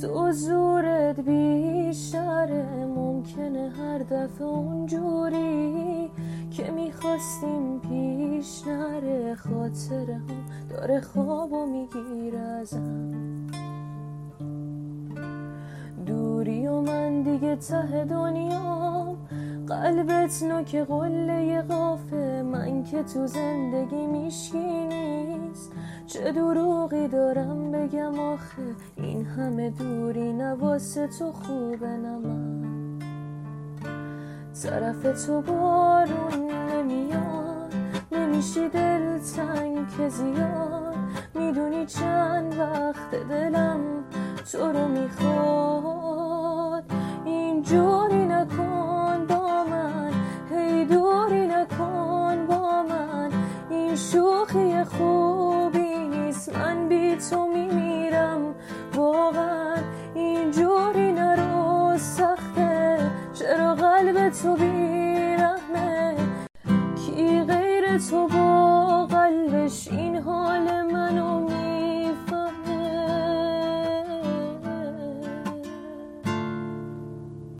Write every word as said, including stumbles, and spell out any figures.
تو زورت بیشتره، ممکنه هر دفعه اونجوری که میخواستیم پیش نره. خاطره هم داره خوابو میگیره ازم، دوری و من دیگه ته دنیام. قلبت نوک قله قافه، من که تو زندگی میشکی نیست. چه دروغی دارم بگم آخه، این همه دوری نواسه تو خوبه نه من. طرف تو بارون نمیاد، نمیشی دل تنگ که زیاد. میدونی چند وقت دلم تو رو میخواد. اینجوری نکن با من، هی دوری نکن با من. این شوخی خوب